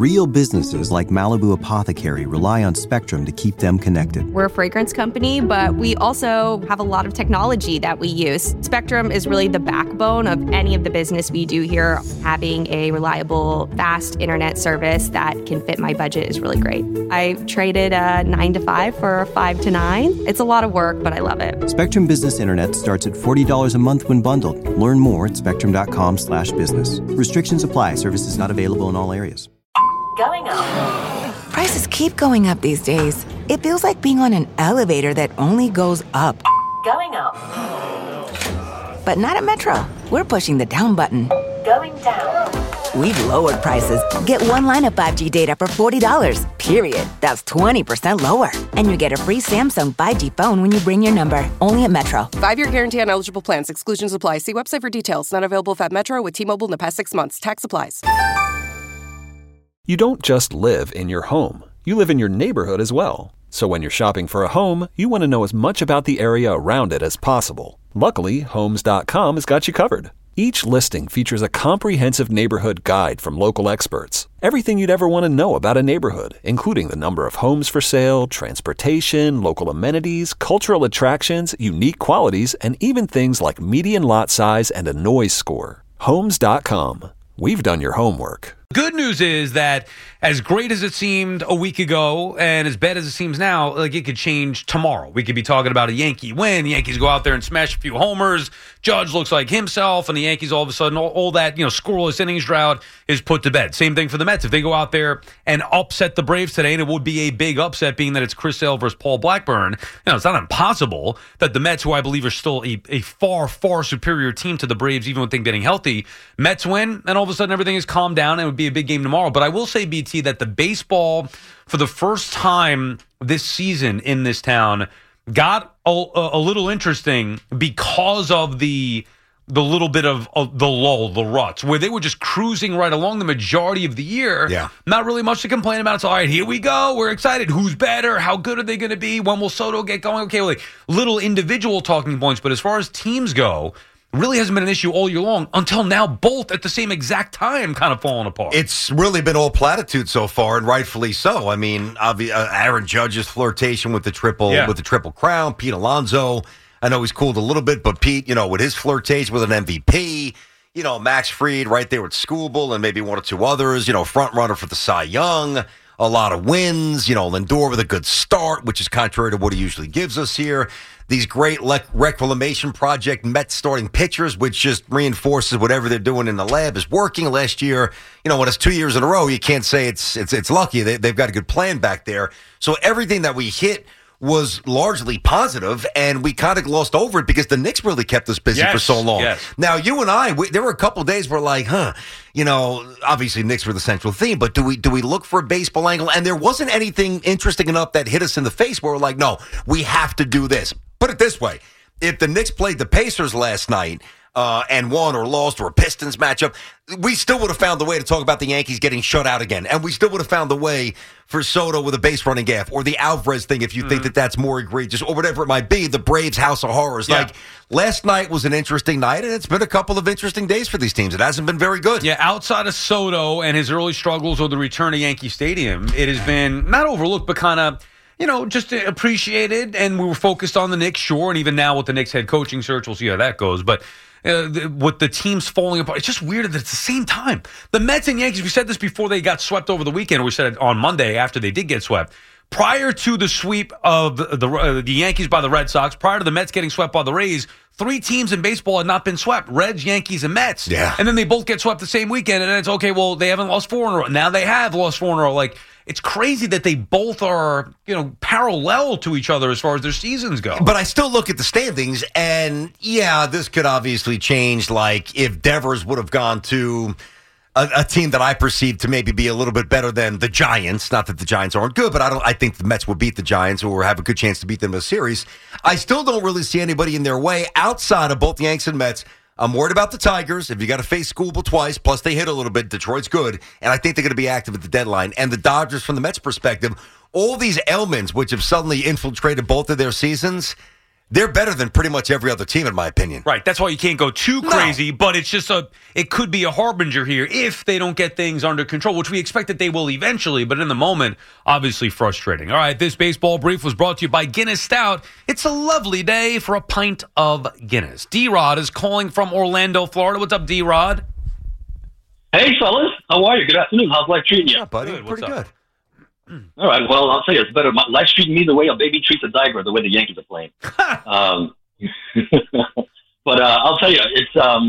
Real businesses like Malibu Apothecary rely on Spectrum to keep them connected. We're a fragrance company, but we also have a lot of technology that we use. Spectrum is really the backbone of any of the business we do here. Having a reliable, fast internet service that can fit my budget is really great. I traded a 9 to 5 for a 5 to 9. It's a lot of work, but I love it. Spectrum Business Internet starts at $40 a month when bundled. Learn more at spectrum.com/business. Restrictions apply. Services not available in all areas. Going up. Prices keep going up these days. It feels like being on an elevator that only goes up. Going up. But not at Metro. We're pushing the down button. Going down. We've lowered prices. Get one line of 5G data for $40, period. That's 20% lower. And you get a free Samsung 5G phone when you bring your number. Only at Metro. 5-year guarantee on eligible plans. Exclusions apply. See website for details. Not available at Metro with T-Mobile in the past 6 months. Tax applies. You don't just live in your home. You live in your neighborhood as well. So when you're shopping for a home, you want to know as much about the area around it as possible. Luckily, Homes.com has got you covered. Each listing features a comprehensive neighborhood guide from local experts. Everything you'd ever want to know about a neighborhood, including the number of homes for sale, transportation, local amenities, cultural attractions, unique qualities, and even things like median lot size and a noise score. Homes.com. We've done your homework. Good news is that as great as it seemed a week ago and as bad as it seems now, like, it could change tomorrow. We could be talking about a Yankee win. The Yankees go out there and smash a few homers. Judge looks like himself, and the Yankees all of a sudden, all that, scoreless innings drought is put to bed. Same thing for the Mets. If they go out there and upset the Braves today, and it would be a big upset being that it's Chris Sale versus Paul Blackburn, it's not impossible that the Mets, who I believe are still a far, far superior team to the Braves, even with them getting healthy, Mets win, and all of a sudden everything is calmed down, and it would be a big game tomorrow. But I will say, BT, that the baseball, for the first time this season in this town, got a little interesting because of the little bit of the lull, the ruts, where they were just cruising right along the majority of the year. Yeah. Not really much to complain about. It's all right, here we go. We're excited. Who's better? How good are they going to be? When will Soto get going? Okay, well, little individual talking points. But as far as teams go, really hasn't been an issue all year long until now, both at the same exact time kind of falling apart. It's really been all platitude so far, and rightfully so. I mean, Aaron Judge's flirtation with the triple crown, Pete Alonso. I know he's cooled a little bit, but Pete, with his flirtation with an MVP, Max Fried right there with Skubal and maybe one or two others, front runner for the Cy Young. A lot of wins, Lindor with a good start, which is contrary to what he usually gives us here. These great reclamation project Mets starting pitchers, which just reinforces whatever they're doing in the lab is working. Last year, when it's 2 years in a row, you can't say it's lucky. They've got a good plan back there. So everything that we hit was largely positive, and we kind of glossed over it because the Knicks really kept us busy for so long. Yes. Now, you and I, there were a couple of days where like, obviously Knicks were the central theme, but do we look for a baseball angle? And there wasn't anything interesting enough that hit us in the face where we're like, no, we have to do this. Put it this way. If the Knicks played the Pacers last night and won or lost, or a Pistons matchup, we still would have found a way to talk about the Yankees getting shut out again. And we still would have found a way for Soto with a base running gaff, or the Alvarez thing if you think that that's more egregious, or whatever it might be, the Braves House of Horrors. Yeah. Like, last night was an interesting night, and it's been a couple of interesting days for these teams. It hasn't been very good. Yeah, outside of Soto and his early struggles or the return to Yankee Stadium, it has been not overlooked, but kind of, just appreciated, and we were focused on the Knicks, sure, and even now with the Knicks head coaching search, we'll see how that goes. But with the teams falling apart, it's just weird that it's the same time. The Mets and Yankees, we said this before they got swept over the weekend, or we said it on Monday after they did get swept. Prior to the sweep of the Yankees by the Red Sox, prior to the Mets getting swept by the Rays, 3 teams in baseball had not been swept: Reds, Yankees, and Mets. Yeah. And then they both get swept the same weekend, and it's okay, well, they haven't lost 4 in a row. Now they have lost 4 in a row. Like, it's crazy that they both are, parallel to each other as far as their seasons go. But I still look at the standings, and this could obviously change. Like, if Devers would have gone to a team that I perceive to maybe be a little bit better than the Giants. Not that the Giants aren't good, but I think the Mets will beat the Giants, or have a good chance to beat them in a series. I still don't really see anybody in their way outside of both the Yankees and Mets. I'm worried about the Tigers. If you got to face Skubal twice, plus they hit a little bit, Detroit's good, and I think they're going to be active at the deadline. And the Dodgers, from the Mets' perspective, all these ailments which have suddenly infiltrated both of their seasons, they're better than pretty much every other team, in my opinion. Right. That's why you can't go too crazy, but it's just it could be a harbinger here if they don't get things under control, which we expect that they will eventually, but in the moment, obviously frustrating. All right, this baseball brief was brought to you by Guinness Stout. It's a lovely day for a pint of Guinness. D-Rod is calling from Orlando, Florida. What's up, D-Rod? Hey, fellas. How are you? Good afternoon. How's life treating you? Yeah, buddy. Good. Pretty good. All right. Well, I'll tell you, it's better. Life's treating me the way a baby treats a diaper, the way the Yankees are playing. But I'll tell you, it's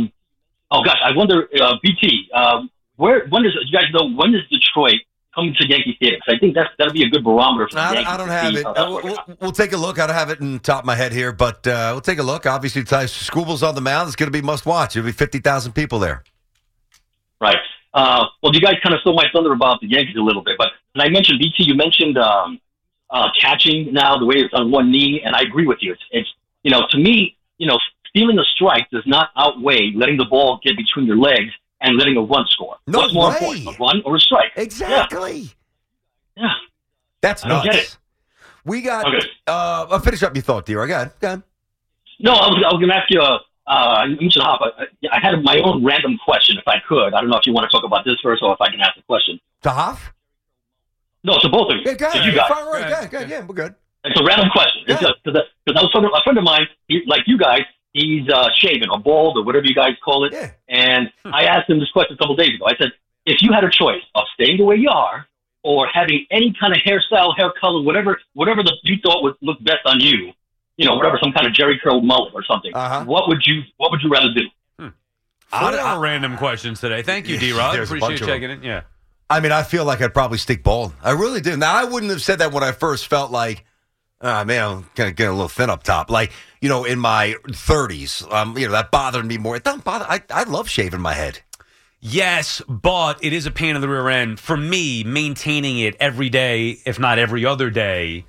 oh gosh, I wonder, BT, when is you guys know when is Detroit coming to Yankee Stadium? Because I think that'll be a good barometer for the Yankees. I don't have it. We'll take a look. I don't have it in the top of my head here, but we'll take a look. Obviously, Skubal's on the mound. It's going to be must watch. There'll be 50,000 people there. Right. Well, you guys kind of stole my thunder about the Yankees a little bit, but when I mentioned BT, you mentioned catching now the way it's on one knee, and I agree with you. It's to me, stealing a strike does not outweigh letting the ball get between your legs and letting a run score. No What's more way. important, a run or a strike? Exactly. Yeah. That's I don't nuts. get it. We got. Okay. I'll finish up your thought, D-Rod. Go ahead. No, I was going to ask you. You should hop. I had my own random question, if I could. I don't know if you want to talk about this first, or if I can ask the question. To Hoff? No, to both of you. Yeah, go ahead. To you guys. Fire away. Go ahead. Yeah, we're good. It's a random question. Yeah. Because I was talking to a friend of mine, like you guys. He's shaven or bald or whatever you guys call it. Yeah. And I asked him this question a couple days ago. I said, if you had a choice of staying the way you are or having any kind of hairstyle, hair color, whatever you thought would look best on you, whatever, some kind of Jerry curl mullet or something, what would you rather do? Four random questions today. Thank you, D-Rod. Appreciate you checking in. Yeah. I mean, I feel like I'd probably stick bald. I really do. Now, I wouldn't have said that when I first felt like, man, I'm kind of getting a little thin up top. Like, in my 30s, that bothered me more. It doesn't bother. I love shaving my head. Yes, but it is a pain in the rear end. For me, maintaining it every day, if not every other day,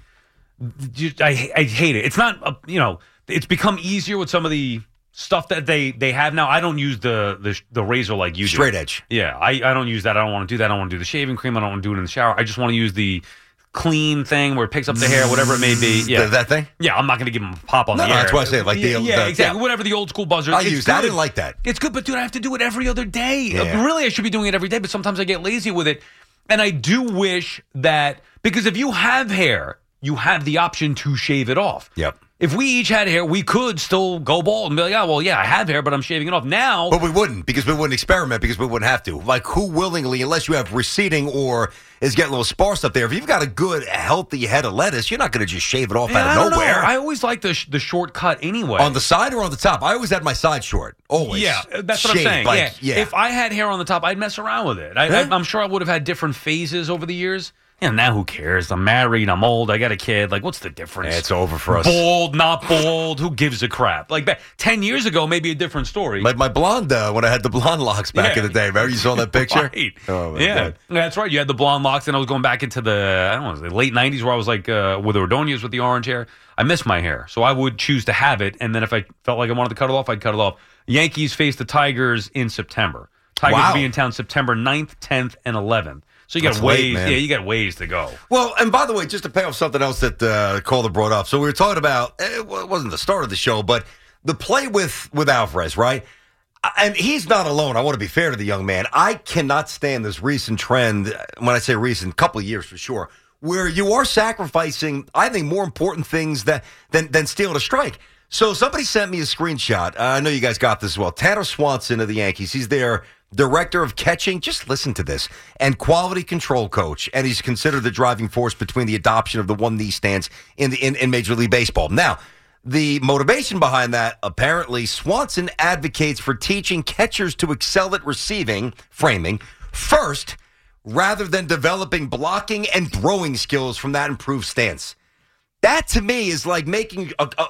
I hate it. It's not, it's become easier with some of the stuff that they have now. I don't use the razor like you do. Straight edge. Yeah, I don't use that. I don't want to do that. I don't want to do the shaving cream. I don't want to do it in the shower. I just want to use the clean thing where it picks up the hair, whatever it may be. Yeah, that thing. Yeah, I'm not going to give him a pop on the hair. That's why I say like exactly. Whatever the old school buzzer. I use that. I didn't like that. It's good, but dude, I have to do it every other day. Yeah. Really, I should be doing it every day, but sometimes I get lazy with it, and I do wish that because if you have hair, you have the option to shave it off. Yep. If we each had hair, we could still go bald and be like, I have hair, but I'm shaving it off now. But we wouldn't, because we wouldn't experiment, because we wouldn't have to. Like, who willingly, unless you have receding or is getting a little sparse up there, if you've got a good, healthy head of lettuce, you're not going to just shave it off out of nowhere. I always like the shortcut anyway. On the side or on the top? I always had my side short. Always. Yeah, that's what I'm saying. Yeah. If I had hair on the top, I'd mess around with it. I'm sure I would have had different phases over the years. Yeah, now who cares? I'm married, I'm old, I got a kid. Like, what's the difference? Yeah, it's over for us. Bald, not bald, who gives a crap? Like, 10 years ago, maybe a different story. Like my blonde, when I had the blonde locks back in the day. Remember you saw that picture? Right. Oh, my God. That's right. You had the blonde locks, and I was going back into the late 90s where I was like with Ordonez with the orange hair. I miss my hair, so I would choose to have it, and then if I felt like I wanted to cut it off, I'd cut it off. Yankees face the Tigers in September. Tigers will be in town September 9th, 10th, and 11th. So you got ways, you got ways to go. Well, and by the way, just to pay off something else that Calder brought up. So we were talking about, it wasn't the start of the show, but the play with Alvarez, right? And he's not alone. I want to be fair to the young man. I cannot stand this recent trend, when I say recent, couple of years for sure, where you are sacrificing, I think, more important things than stealing a strike. So somebody sent me a screenshot. I know you guys got this as well. Tanner Swanson of the Yankees. He's their director of catching. Just listen to this. And quality control coach. And he's considered the driving force between the adoption of the one knee stance in Major League Baseball. Now, the motivation behind that, apparently, Swanson advocates for teaching catchers to excel at framing, first, rather than developing blocking and throwing skills from that improved stance. That, to me, is like making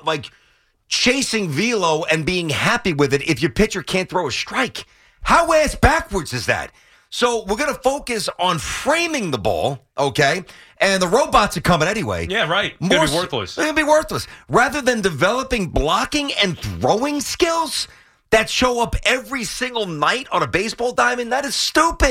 chasing velo and being happy with it if your pitcher can't throw a strike. How ass backwards is that? So we're going to focus on framing the ball, okay? And the robots are coming anyway. Yeah, right. It's going to be worthless. It's going to be worthless. Rather than developing blocking and throwing skills that show up every single night on a baseball diamond, that is stupid.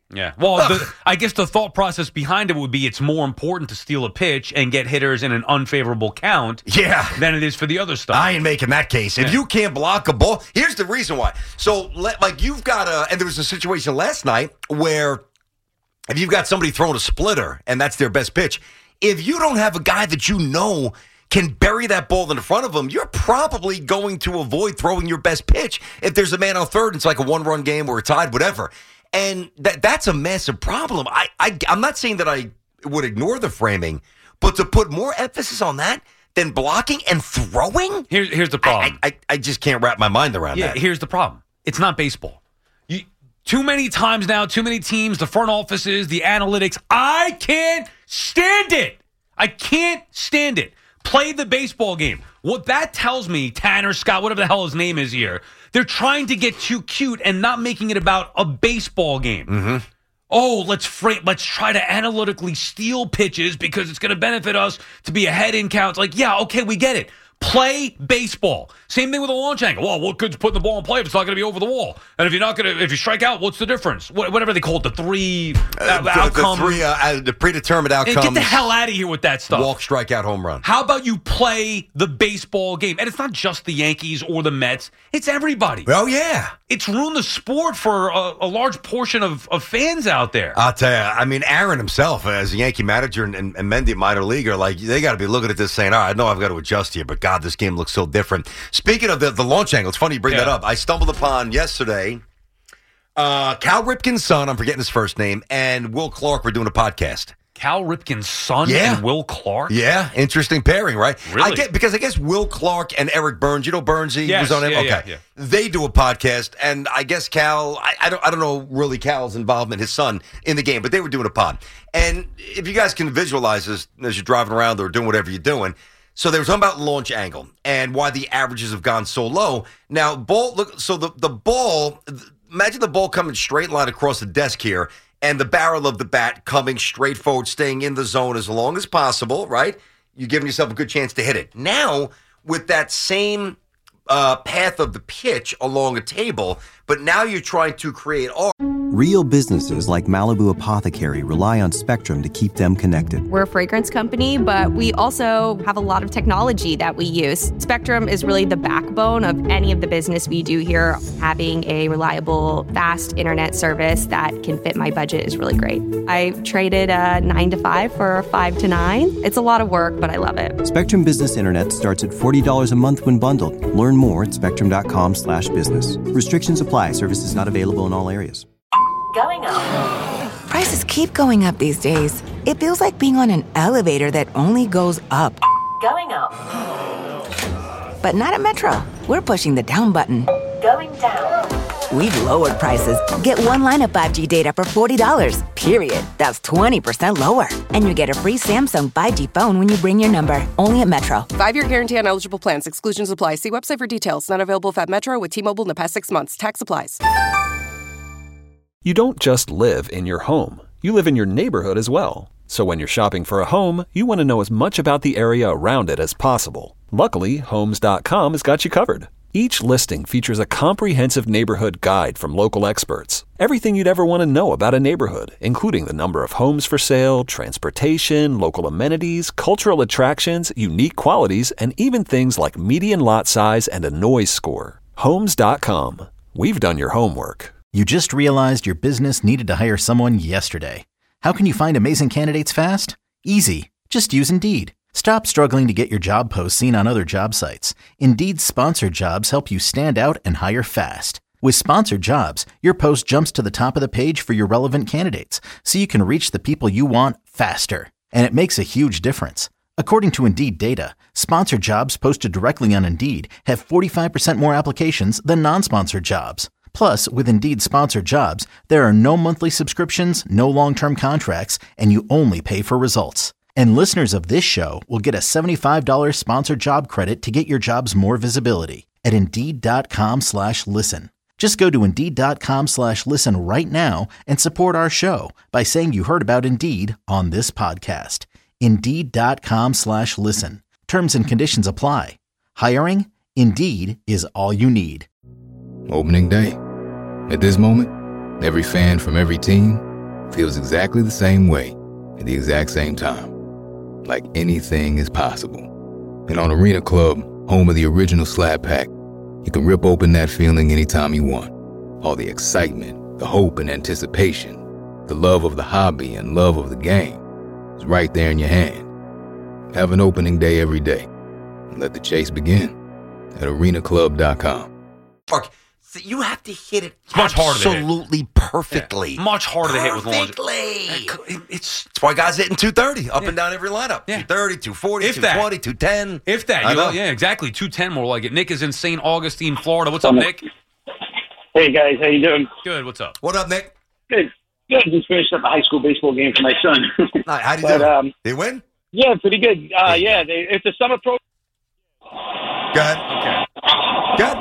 Yeah. Well, I guess the thought process behind it would be it's more important to steal a pitch and get hitters in an unfavorable count than it is for the other stuff. I ain't making that case. If you can't block a ball, here's the reason why. So, like, you've got and there was a situation last night where if you've got somebody throwing a splitter and that's their best pitch, if you don't have a guy that you know can bury that ball in front of him, you're probably going to avoid throwing your best pitch. If there's a man on third, it's like a one-run game or a tied, whatever. And that's a massive problem. I'm not saying that I would ignore the framing, but to put more emphasis on that than blocking and throwing? Here's the problem. I just can't wrap my mind around that. Here's the problem. It's not baseball. Too many times now, too many teams, the front offices, the analytics. I can't stand it. I can't stand it. Play the baseball game. What that tells me, Tanner, Scott, whatever the hell his name is here, they're trying to get too cute and not making it about a baseball game. Mm-hmm. Oh, let's try to analytically steal pitches because it's going to benefit us to be ahead in counts. Like, yeah, okay, we get it. Play baseball. Same thing with a launch angle. Well, what good's putting the ball in play if it's not going to be over the wall? And if you strike out, what's the difference? Whatever they call it, the three outcomes. The predetermined outcomes. Get the hell out of here with that stuff. Walk, strikeout, home run. How about you play the baseball game? And it's not just the Yankees or the Mets. It's everybody. Oh, yeah. It's ruined the sport for a large portion of fans out there. I'll tell you, I mean, Aaron himself, as a Yankee manager and Mendy minor leaguer, like, they got to be looking at this saying, all right, I know I've got to adjust here, but God, this game looks so different. Speaking of the launch angle, it's funny you bring that up. I stumbled upon yesterday, Cal Ripken's son, I'm forgetting his first name, and Will Clark were doing a podcast. Cal Ripken's son and Will Clark? Yeah, interesting pairing, right? Really? Because I guess Will Clark and Eric Burns, you know Burnsy? Yes, was on him? yeah, okay. yeah. They do a podcast, and I guess Cal, I don't know really Cal's involvement, his son, in the game, but they were doing a pod. And if you guys can visualize this as you're driving around or doing whatever you're doing, so they were talking about launch angle and why the averages have gone so low. Now, the ball, imagine the ball coming straight line across the desk here and the barrel of the bat coming straight forward, staying in the zone as long as possible, right? You're giving yourself a good chance to hit it. Now, with that same path of the pitch along a table, but now you're trying to create art. Real businesses like Malibu Apothecary rely on Spectrum to keep them connected. We're a fragrance company, but we also have a lot of technology that we use. Spectrum is really the backbone of any of the business we do here. Having a reliable, fast internet service that can fit my budget is really great. I traded a 9 to 5 for a 5 to 9. It's a lot of work, but I love it. Spectrum Business Internet starts at $40 a month when bundled. Learn more at spectrum.com/business. Restrictions apply. Services not available in all areas. Going up. Prices keep going up these days. It feels like being on an elevator that only goes up. Going up. But not at Metro. We're pushing the down button. Going down. We've lowered prices. Get one line of 5G data for $40, period. That's 20% lower. And you get a free Samsung 5G phone when you bring your number. Only at Metro. 5-year guarantee on eligible plans. Exclusions apply. See website for details. Not available at Metro with T-Mobile in the past 6 months. Tax applies. You don't just live in your home. You live in your neighborhood as well. So when you're shopping for a home, you want to know as much about the area around it as possible. Luckily, Homes.com has got you covered. Each listing features a comprehensive neighborhood guide from local experts. Everything you'd ever want to know about a neighborhood, including the number of homes for sale, transportation, local amenities, cultural attractions, unique qualities, and even things like median lot size and a noise score. Homes.com. We've done your homework. You just realized your business needed to hire someone yesterday. How can you find amazing candidates fast? Easy. Just use Indeed. Stop struggling to get your job posts seen on other job sites. Indeed's sponsored jobs help you stand out and hire fast. With sponsored jobs, your post jumps to the top of the page for your relevant candidates, so you can reach the people you want faster. And it makes a huge difference. According to Indeed data, sponsored jobs posted directly on Indeed have 45% more applications than non-sponsored jobs. Plus, with Indeed sponsored jobs, there are no monthly subscriptions, no long-term contracts, and you only pay for results. And listeners of this show will get a $75 sponsored job credit to get your jobs more visibility at Indeed.com/listen. Just go to Indeed.com/listen right now and support our show by saying you heard about Indeed on this podcast. Indeed.com/listen. Terms and conditions apply. Hiring? Indeed is all you need. Opening day. At this moment, every fan from every team feels exactly the same way at the exact same time. Like anything is possible. And on Arena Club, home of the original Slab Pack, you can rip open that feeling anytime you want. All the excitement, the hope and anticipation, the love of the hobby and love of the game is right there in your hand. Have an opening day every day and let the chase begin at arenaclub.com. Mark, you have to hit it much harder absolutely perfectly. Yeah. Much harder to hit with launch. That's why guys hitting 230 up and down every lineup. Yeah. 230, 240, 220, 210. If that. Yeah, exactly. 210 more like it. Nick is in St. Augustine, Florida. What's up, Nick? Hey, guys. How you doing? Good. What's up? What up, Nick? Good. Just finished up a high school baseball game for my son. How do you do? They win? Yeah, pretty good. It's a summer program. Go ahead. Okay. Good.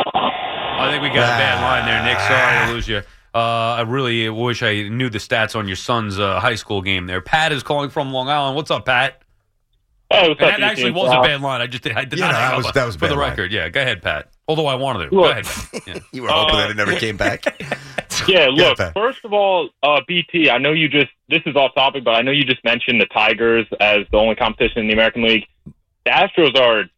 I think we got a bad line there, Nick. Sorry to lose you. I really wish I knew the stats on your son's high school game there. Pat is calling from Long Island. What's up, Pat? Hey, what's up? That actually was a bad line. I did not hang up that was for the line. record. Yeah, go ahead, Pat. Although I wanted to. Go ahead, Pat. Yeah. You were hoping that it never came back. Yeah, look, first of all, BT, I know this is off topic, but I know you just mentioned the Tigers as the only competition in the American League. The Astros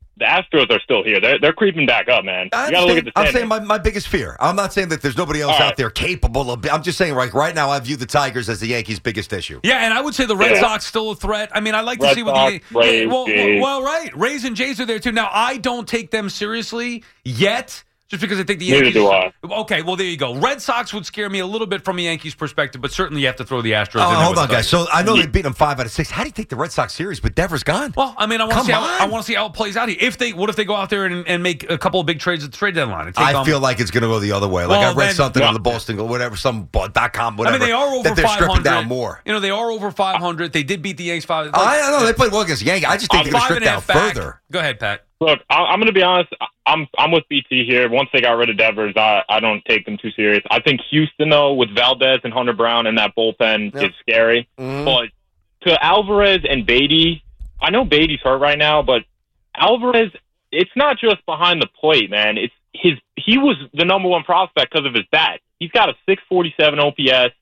are still here. They're creeping back up, man. You got to look at the I'm saying my biggest fear. I'm not saying that there's nobody else out there capable of. I'm just saying right now I view the Tigers as the Yankees' biggest issue. Yeah, and I would say the Red Sox still a threat. I mean, I like to see what the Rays, right. Rays and Jays are there too. Now I don't take them seriously yet. Just because I think the Yankees... Neither do I. Okay, well, there you go. Red Sox would scare me a little bit from a Yankees perspective, but certainly you have to throw the Astros in there. Hold on, guys. So I know they beat them 5 out of 6. How do you take the Red Sox series, but Devers gone? Well, I mean, I want to see how it plays out here. What if they go out there and make a couple of big trades at the trade deadline? I feel like it's going to go the other way. Like I read something on the Boston, whatever, some .com, whatever. I mean, they are over 500. They're stripping down more. You know, they are over 500. They did beat the Yankees 5. I don't know. They played well against the Yankees. I just think they're going to strip down further. Go ahead, Pat. Look, I'm going to be honest. I'm with BT here. Once they got rid of Devers, I don't take them too serious. I think Houston, though, with Valdez and Hunter Brown and that bullpen is scary. Mm-hmm. But to Alvarez and Beatty, I know Beatty's hurt right now, but Alvarez, it's not just behind the plate, man. He was the number one prospect because of his bat. He's got a 647 OPS,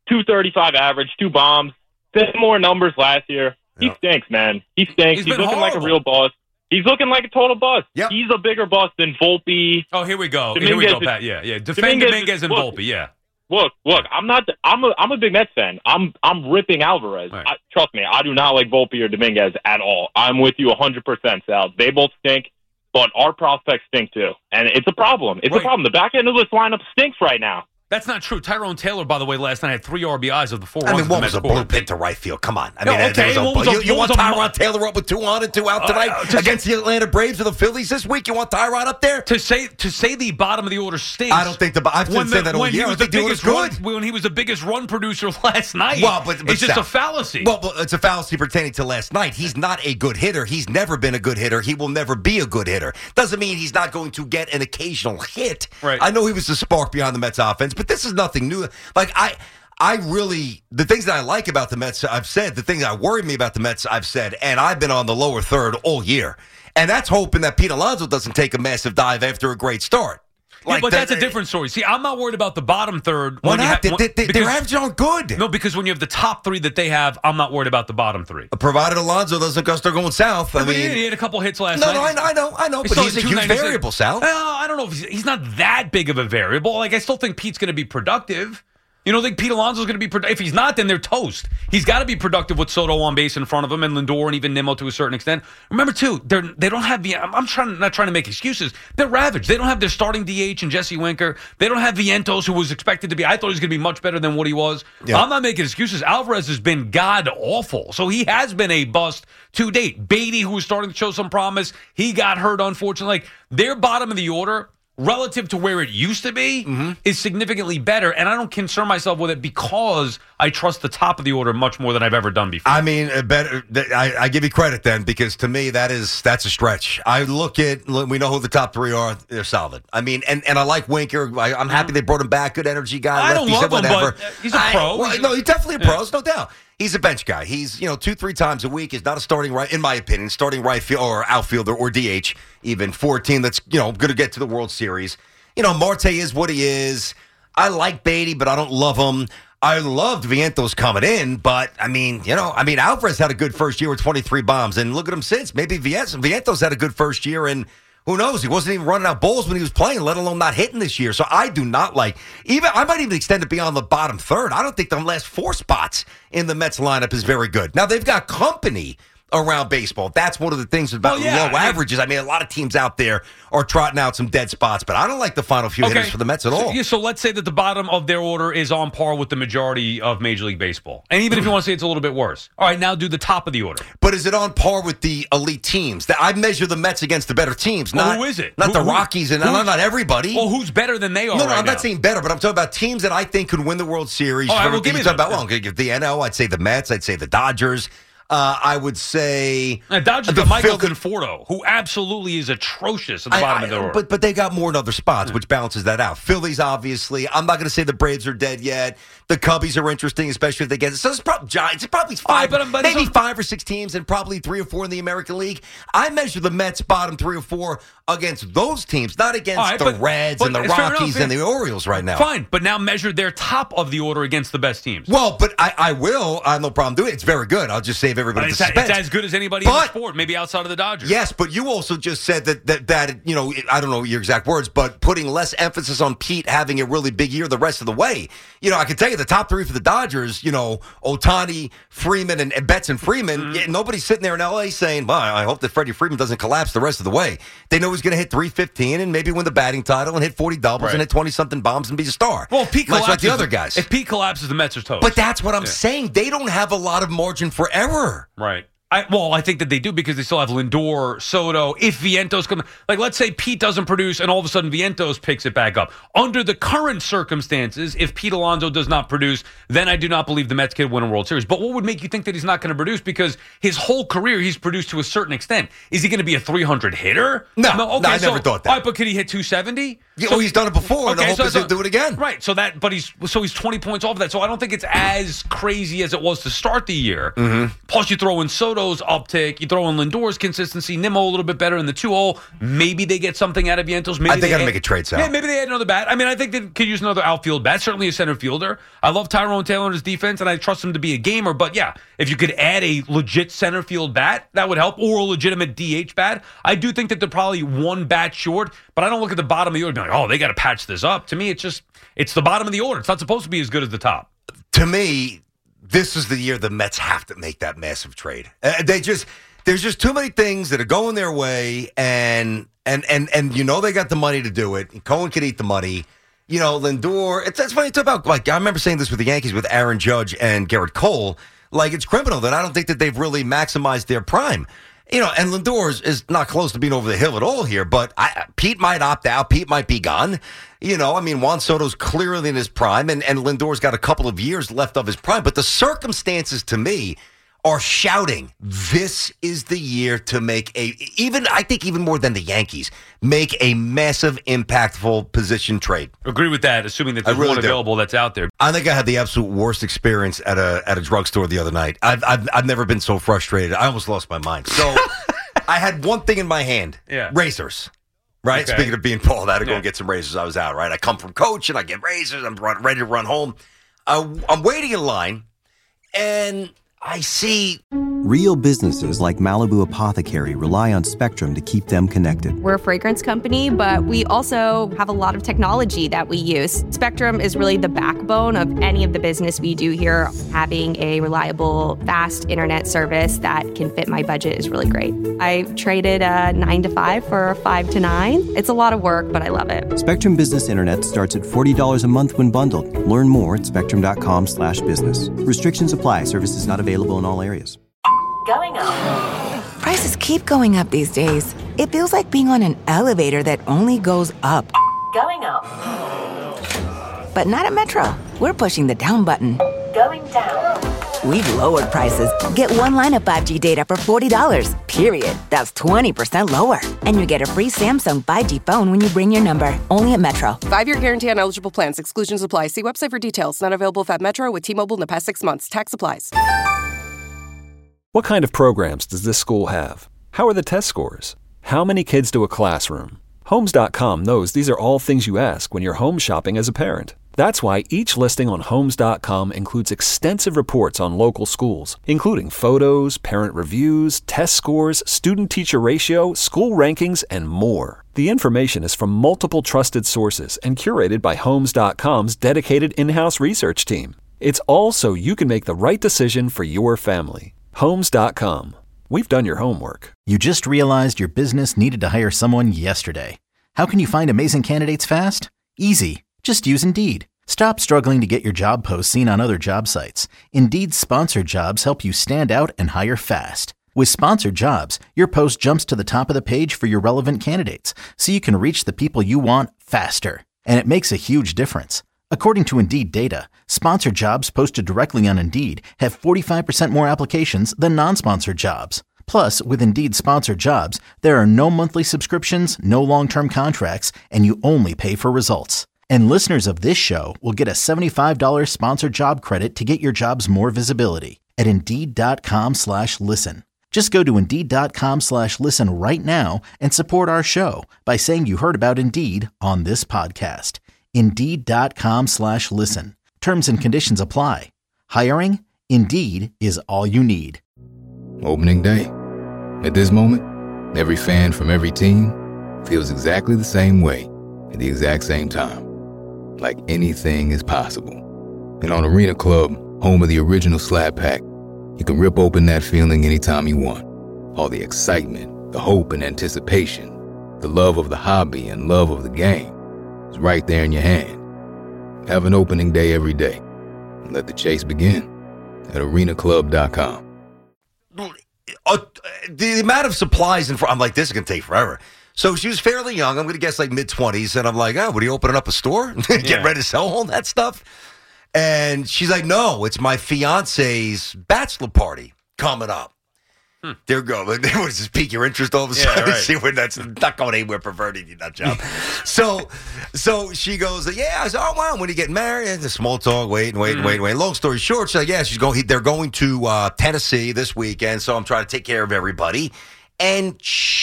235 average, 2 bombs, similar numbers last year. He stinks, man. He stinks. He's looking like a real boss. He's looking like a total bust. Yep. He's a bigger bust than Volpe. Oh, here we go. Here we go, Pat. Yeah. Defend Dominguez and Volpe. Yeah. Look. I'm a big Mets fan. I'm ripping Alvarez. Right. Trust me. I do not like Volpe or Dominguez at all. I'm with you 100%, Sal. They both stink, but our prospects stink too, and it's a problem. It's a problem. The back end of this lineup stinks right now. That's not true. Tyrone Taylor, by the way, last night had 3 RBIs of the 4 runs. I mean, what was a bullpen to right field? Come on. I mean, you want Tyrone Taylor up with 2 on and 2 out tonight against the Atlanta Braves or the Phillies this week? You want Tyrone up there? To say the bottom of the order stinks. I don't think I've said that all year. I think the order's good. When he was the biggest run producer last night. Well, but it's just a fallacy. Well, it's a fallacy pertaining to last night. He's not a good hitter. He's never been a good hitter. He will never be a good hitter. Doesn't mean he's not going to get an occasional hit. Right. I know he was the spark behind the Mets offense, but this is nothing new. Like I really, the things that I like about the Mets, I've said. The things that worry me about the Mets, I've said. And I've been on the lower third all year. And that's hoping that Pete Alonso doesn't take a massive dive after a great start. Yeah, but that's a different story. See, I'm not worried about the bottom third. Why not? Their averages aren't good. No, because when you have the top 3 that they have, I'm not worried about the bottom 3. Provided Alonso doesn't go start going south. I mean, he had a couple hits last night. No, I know, but he's a huge variable, Sal. Well, I don't know if he's not that big of a variable. Like, I still think Pete's going to be productive. You don't think Pete Alonso's going to be productive? If he's not, then they're toast. He's got to be productive with Soto on base in front of him and Lindor and even Nimmo to a certain extent. Remember, too, they don't have I'm not trying to make excuses. They're ravaged. They don't have their starting DH and Jesse Winker. They don't have Vientos, who was expected to be. I thought he was going to be much better than what he was. Yeah. I'm not making excuses. Alvarez has been god-awful. So he has been a bust to date. Beatty, who was starting to show some promise, he got hurt, unfortunately. Like, their bottom of the order, relative to where it used to be, is significantly better, and I don't concern myself with it because I trust the top of the order much more than I've ever done before. I mean, better. I give you credit then, because to me that's a stretch. I we know who the top 3 are. They're solid. I mean, and I like Winker. I'm happy they brought him back. Good energy guy. I don't love him, but he's a pro. No, he's definitely a pro. There's no doubt. He's a bench guy. He's 2-3 times a week. He's not a starting right, in my opinion, starting right field or outfielder or DH even for a team that's going to get to the World Series. Marte is what he is. I like Beatty, but I don't love him. I loved Vientos coming in, but Alvarez had a good first year with 23 bombs, and look at him since. Maybe Vientos had a good first year, and who knows? He wasn't even running out balls when he was playing, let alone not hitting this year. So I do not like, I might even extend it beyond the bottom third. I don't think the last 4 spots in the Mets lineup is very good. Now, they've got company around baseball. That's one of the things about low averages. I mean, a lot of teams out there are trotting out some dead spots, but I don't like the final few hitters for the Mets at all. So let's say that the bottom of their order is on par with the majority of Major League Baseball. And even if you want to say it's a little bit worse. All right, now do the top of the order. But is it on par with the elite teams? I measure the Mets against the better teams. Who is it? Not the Rockies and not everybody. Well, who's better than they are? No, I'm not saying better, but I'm talking about teams that I think could win the World Series. All right, well, give me that. I'm going to give the NL. I'd say the Mets. I'd say the Dodgers. I would say Dodgers got Michael Conforto, who absolutely is atrocious at the bottom of their order. But they got more in other spots, which balances that out. Phillies, obviously. I'm not going to say the Braves are dead yet. The Cubbies are interesting, especially if they get it. So it's probably Giants. It's probably 5 or 6 teams, and probably 3 or 4 in the American League. I measure the Mets bottom 3 or 4 against those teams, not against the Reds and the Rockies and the Orioles right now. Fine, but now measure their top of the order against the best teams. Well, but I will. I have no problem doing it. It's very good. I'll just save everybody the suspense. It's as good as anybody in the sport, maybe outside of the Dodgers. Yes, but you also just said that I don't know your exact words, but putting less emphasis on Pete having a really big year the rest of the way. I can tell you the top 3 for the Dodgers, Ohtani, Freeman, and Betts and Freeman. Nobody's sitting there in L.A. saying, well, I hope that Freddie Freeman doesn't collapse the rest of the way. They know he's going to hit 315 and maybe win the batting title and hit 40 doubles and hit 20-something bombs and be a star. Well, if Pete collapses, like the other guys. If Pete collapses, the Mets are toast. But that's what I'm saying. They don't have a lot of margin for error. Right. I think that they do because they still have Lindor, Soto. If Vientos come, let's say Pete doesn't produce and all of a sudden Vientos picks it back up. Under the current circumstances, if Pete Alonso does not produce, then I do not believe the Mets could win a World Series. But what would make you think that he's not going to produce? Because his whole career, he's produced to a certain extent. Is he going to be a 300 hitter? No, I never thought that. All right, but could he hit 270? Yeah, he's done it before, and the hope is he'll do it again. Right, but he's 20 points off of that. So I don't think it's as crazy as it was to start the year. Mm-hmm. Plus, you throw in Soto's uptick. You throw in Lindor's consistency, Nimmo a little bit better in the 2-hole. Maybe they get something out of Vientos. Maybe they got to make a trade, Sal. Yeah, maybe they add another bat. I mean, I think they could use another outfield bat. Certainly a center fielder. I love Tyrone Taylor and his defense, and I trust him to be a gamer. But yeah, if you could add a legit center field bat, that would help, or a legitimate DH bat. I do think that they're probably one bat short, but I don't look at the bottom of the order and be like, oh, they got to patch this up. To me, it's the bottom of the order. It's not supposed to be as good as the top. To me, this is the year the Mets have to make that massive trade. There's just too many things that are going their way, and they got the money to do it. Cohen could eat the money. Lindor. It's funny to talk about. I remember saying this with the Yankees with Aaron Judge and Garrett Cole. It's criminal that I don't think that they've really maximized their prime. And Lindor is not close to being over the hill at all here, but Pete might opt out. Pete might be gone. Juan Soto's clearly in his prime, and Lindor's got a couple of years left of his prime. But the circumstances, to me, are shouting, this is the year to make even more than the Yankees, make a massive, impactful position trade. Agree with that, assuming that there's one available that's out there. I think I had the absolute worst experience at a drugstore the other night. I've never been so frustrated. I almost lost my mind. So I had one thing in my hand, razors. Right? Okay. Speaking of being Paul, I had to go and get some razors. I was out, right? I come from coach and I get razors. I'm ready to run home. I'm waiting in line, and I see real businesses like Malibu Apothecary rely on Spectrum to keep them connected. We're a fragrance company, but we also have a lot of technology that we use. Spectrum is really the backbone of any of the business we do here. Having a reliable, fast internet service that can fit my budget is really great. I traded a 9 to 5 for a 5 to 9. It's a lot of work, but I love it. Spectrum Business Internet starts at $40 a month when bundled. Learn more at spectrum.com/business. Restrictions apply. Services not available in all areas. Going up. Prices keep going up these days. It feels like being on an elevator that only goes up. Going up. But not at Metro. We're pushing the down button. Going down. We've lowered prices. Get one line of 5G data for $40, period. That's 20% lower. And you get a free Samsung 5G phone when you bring your number. Only at Metro. 5-year guarantee on eligible plans. Exclusions apply. See website for details. Not available at Metro with T-Mobile in the past 6 months. Tax applies. What kind of programs does this school have? How are the test scores? How many kids to a classroom? Homes.com knows these are all things you ask when you're home shopping as a parent. That's why each listing on Homes.com includes extensive reports on local schools, including photos, parent reviews, test scores, student-teacher ratio, school rankings, and more. The information is from multiple trusted sources and curated by Homes.com's dedicated in-house research team. It's all so you can make the right decision for your family. Homes.com. We've done your homework. You just realized your business needed to hire someone yesterday. How can you find amazing candidates fast? Easy. Just use Indeed. Stop struggling to get your job posts seen on other job sites. Indeed's sponsored jobs help you stand out and hire fast. With sponsored jobs, your post jumps to the top of the page for your relevant candidates, so you can reach the people you want faster. And it makes a huge difference. According to Indeed data, sponsored jobs posted directly on Indeed have 45% more applications than non-sponsored jobs. Plus, with Indeed sponsored jobs, there are no monthly subscriptions, no long-term contracts, and you only pay for results. And listeners of this show will get a $75 sponsored job credit to get your jobs more visibility at Indeed.com/listen. Just go to Indeed.com/listen right now and support our show by saying you heard about Indeed on this podcast. Indeed.com/listen. Terms and conditions apply. Hiring? Indeed is all you need. Opening day. At this moment, every fan from every team feels exactly the same way at the exact same time. Like anything is possible. And on Arena Club, home of the original Slab Pack, you can rip open that feeling anytime you want. All the excitement, the hope and anticipation, the love of the hobby and love of the game is right there in your hand. Have an opening day every day. And let the chase begin at arenaclub.com. The amount of supplies I'm like, this is going to take forever. So she was fairly young. I'm going to guess like mid-20s. And I'm like, oh, what are you opening up a store? Get ready to sell all that stuff? And she's like, no, it's my fiance's bachelor party coming up. There you go. It was just pique your interest all of a sudden. Right. See when that's not going anywhere perverted, you nut job. so she goes, yeah. I said, oh, wow, when are you getting married? And the small talk, wait. Long story short, she's like, yeah, they're going to Tennessee this weekend, so I'm trying to take care of everybody. And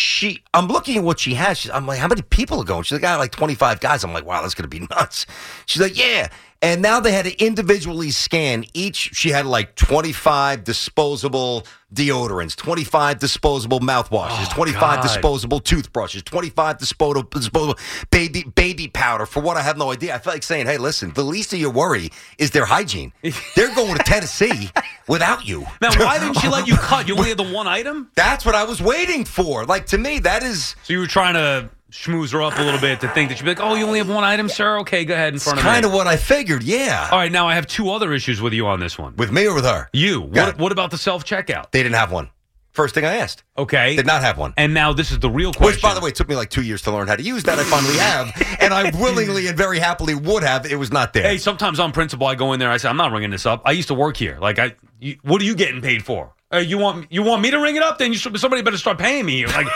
I'm looking at what she has. I'm like, how many people are going? She's like, I got like 25 guys. I'm like, wow, that's going to be nuts. She's like, yeah. And now they had to individually scan each. She had like 25 disposable deodorants, 25 disposable mouthwashes, 25 disposable toothbrushes, 25 disposable baby powder. For what I have no idea. I felt like saying, hey, listen, the least of your worry is their hygiene. They're going to Tennessee without you. Now, why didn't she let you cut? You only had the one item? That's what I was waiting for. Like, to me, that is... So you were trying to schmooze her up a little bit to think that she'd be like, oh, you only have one item, sir? Okay, go ahead in front of me. Kind of what I figured, yeah. All right, now I have two other issues with you on this one. With me or with her? You. What about the self-checkout? They didn't have one. First thing I asked. Okay. Did not have one. And now this is the real question. Which, by the way, took me like 2 years to learn how to use that. I finally have. And I willingly and very happily would have. It was not there. Hey, sometimes on principle, I go in there, I say, I'm not ringing this up. I used to work here. Like, what are you getting paid for? You want me to ring it up? Then somebody better start paying me. Like,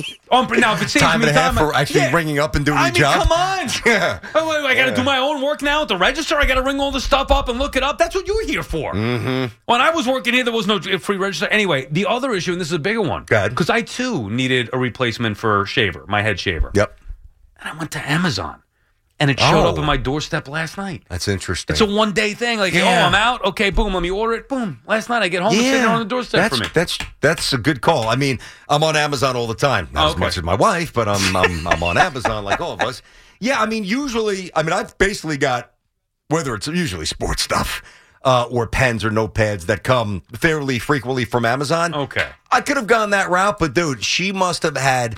now if it saves time me and a half time for actually ringing up and doing your job. Come on. Yeah. Oh, I got to do my own work now at the register. I got to ring all this stuff up and look it up. That's what you're here for. Mm-hmm. When I was working here, there was no free register. Anyway, the other issue, and this is a bigger one, because I too needed a replacement for shaver, my head shaver. Yep. And I went to Amazon. And it showed up on my doorstep last night. That's interesting. It's a one-day thing. Like, I'm out. Okay, boom, let me order it. Boom. Last night I get home and sit there on the doorstep for me. That's a good call. I mean, I'm on Amazon all the time. Not as much as my wife, but I'm on Amazon like all of us. Yeah, I mean, I've basically got, whether it's usually sports stuff or pens or notepads that come fairly frequently from Amazon. Okay. I could have gone that route, but dude, she must have had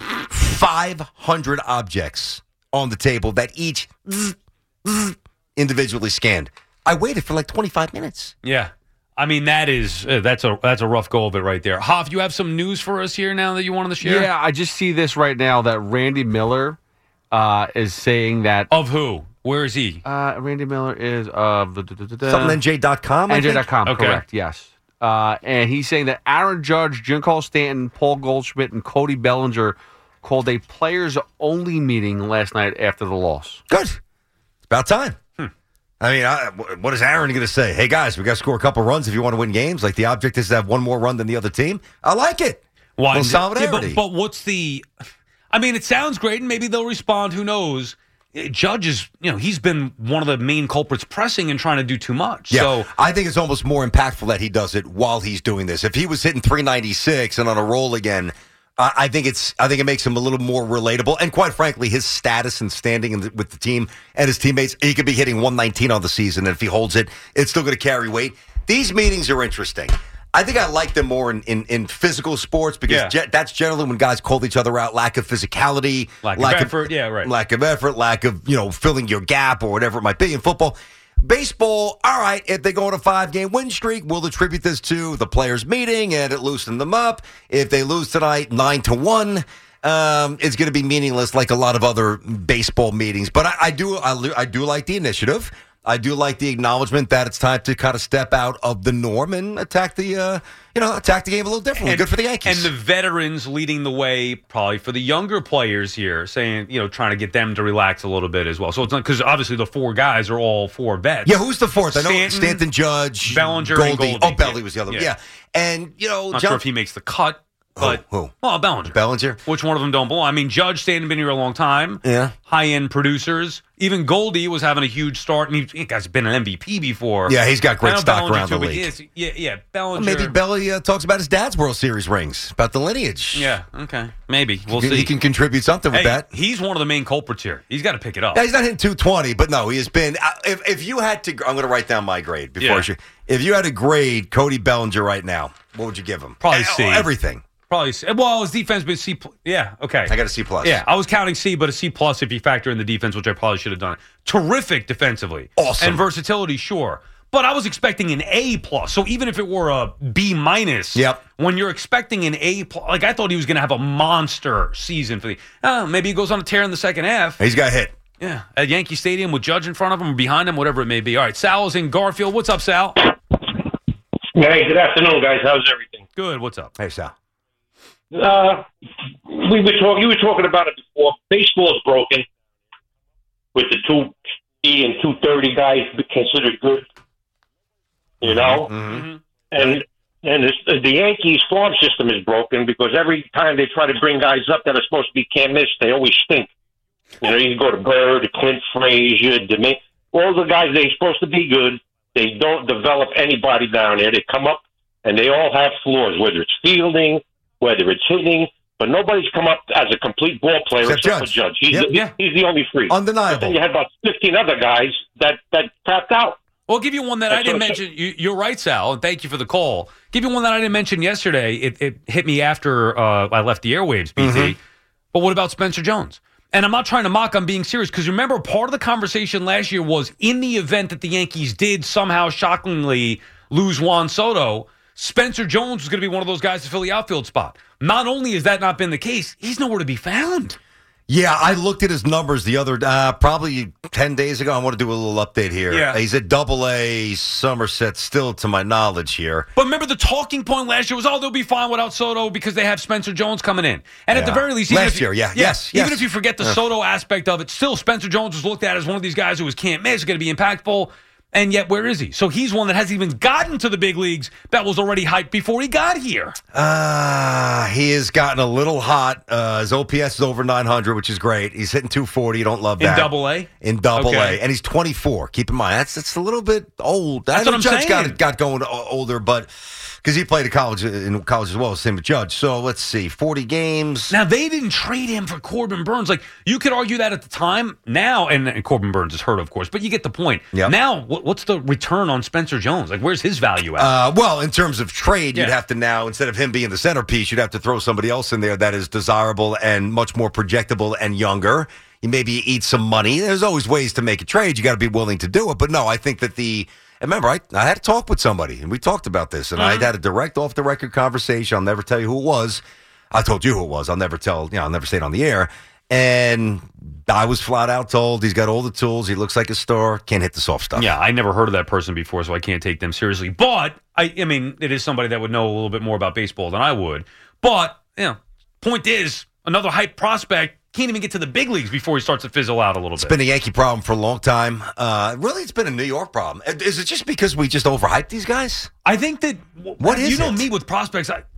500 objects on the table that each individually scanned. I waited for like 25 minutes. Yeah. I mean, that's a rough go of it right there. Hoff, you have some news for us here now that you wanted to share? Yeah, I just see this right now that Randy Miller is saying that... Of who? Where is he? Randy Miller is of... NJ.com, I think? NJ.com, okay. Correct, yes. And he's saying that Aaron Judge, Giancarlo Stanton, Paul Goldschmidt, and Cody Bellinger called a players-only meeting last night after the loss. Good. It's about time. I mean, what is Aaron going to say? Hey, guys, we got to score a couple runs if you want to win games. Like, the object is to have one more run than the other team. I like it. Well, solidarity. Yeah, but what's the... I mean, it sounds great, and maybe they'll respond. Who knows? Judge is, he's been one of the main culprits pressing and trying to do too much. Yeah, So I think it's almost more impactful that he does it while he's doing this. If he was hitting 396 and on a roll again, I think it makes him a little more relatable. And quite frankly, his status and standing with the team and his teammates, he could be hitting 119 on the season. And if he holds it, it's still going to carry weight. These meetings are interesting. I think I like them more in physical sports because that's generally when guys call each other out. Lack of physicality, lack of effort, lack of effort, lack of filling your gap or whatever it might be. In football, baseball, all right. If they go on a 5-game win streak, we'll attribute this to the players meeting and it loosened them up. If they lose tonight 9-1, it's going to be meaningless like a lot of other baseball meetings. But I do like the initiative. I do like the acknowledgement that it's time to kind of step out of the norm and attack the game a little differently. Good for the Yankees. And the veterans leading the way probably for the younger players here, saying, trying to get them to relax a little bit as well. So it's not because obviously the 4 guys are all 4 vets. Yeah, who's the 4th? I know Stanton, Judge, Bellinger, Goldie. and Goldie. Oh, Belly was the other one. Yeah. And, not sure if he makes the cut. But who? Well, Bellinger. Bellinger. Which one of them don't belong? I mean, Judge, Stanton, been here a long time. Yeah. High-end producers. Even Goldie was having a huge start, and he guy's been an MVP before. Yeah, he's got great stock around the league. Bellinger. Well, maybe Belly talks about his dad's World Series rings, about the lineage. Yeah, okay. Maybe. We'll see. He can contribute something with that. He's one of the main culprits here. He's got to pick it up. Yeah, he's not hitting 220, but no, he has been. If you had to, I'm going to write down my grade before I should. If you had to grade Cody Bellinger right now, what would you give him? Probably C. Everything. Probably C. Well, his defense been C. Yeah, okay. I got a C+. Yeah, I was counting C, but a C+ if you factor in the defense, which I probably should have done. Terrific defensively. Awesome. And versatility, sure. But I was expecting an A+. So even if it were a B-, when you're expecting an A+, like I thought he was going to have a monster season for the. Maybe he goes on a tear in the second half. He's got hit. Yeah, at Yankee Stadium with Judge in front of him or behind him, whatever it may be. All right, Sal is in Garfield. What's up, Sal? Hey, good afternoon, guys. How's everything? Good. What's up? Hey, Sal. You were talking about it before. Baseball is broken with the 2E and 230 guys considered good. Mm-hmm. And the Yankees farm system is broken because every time they try to bring guys up that are supposed to be can't miss, they always stink. You go to Bird, Clint Frazier, all the guys they're supposed to be good. They don't develop anybody down there. They come up and they all have flaws, whether it's fielding, whether it's hitting, but nobody's come up as a complete ball player except for Judge. He's the only freak. Undeniable. But then you had about 15 other guys that tapped out. Well, I'll give you one that I didn't mention. You're right, Sal, and thank you for the call. Give you one that I didn't mention yesterday. It hit me after I left the airwaves, BT. Mm-hmm. But what about Spencer Jones? And I'm not trying to mock, I'm being serious, because remember, part of the conversation last year was in the event that the Yankees did somehow shockingly lose Juan Soto, Spencer Jones was going to be one of those guys to fill the outfield spot. Not only has that not been the case, he's nowhere to be found. Yeah, I looked at his numbers the other probably 10 days ago. I want to do a little update here. Yeah. He's at AA Somerset still, to my knowledge here. But remember, the talking point last year was, they'll be fine without Soto because they have Spencer Jones coming in. And at the very least, even if you forget the Soto aspect of it, still Spencer Jones was looked at as one of these guys who was can't miss, going to be impactful. And yet, where is he? So he's one that hasn't even gotten to the big leagues that was already hyped before he got here. He has gotten a little hot. His OPS is over 900, which is great. He's hitting 240. You don't love that. In AA? In AA. And he's 24. Keep in mind, that's a little bit old. That's what I'm Judge saying. got going older, but because he played in college as well, same with Judge. So let's see, 40 games. Now, they didn't trade him for Corbin Burns. Like, you could argue that at the time. Now, and Corbin Burns is hurt, of course, but you get the point. Yep. Now, what's the return on Spencer Jones? Like, where's his value at? Well, in terms of trade, you'd have to now, instead of him being the centerpiece, you'd have to throw somebody else in there that is desirable and much more projectable and younger. You maybe eat some money. There's always ways to make a trade. You got to be willing to do it. But no, I think that remember, I had a talk with somebody, and we talked about this, and I had a direct off-the-record conversation. I'll never tell you who it was. I told you who it was. I'll never say it on the air. And I was flat out told he's got all the tools. He looks like a star. Can't hit the soft stuff. Yeah, I never heard of that person before, so I can't take them seriously. But, I mean, it is somebody that would know a little bit more about baseball than I would. But, point is, another hype prospect can't even get to the big leagues before he starts to fizzle out a little bit. It's been a Yankee problem for a long time. Really, it's been a New York problem. Is it just because we just overhyped these guys? I think that, what is you know it? me with prospects,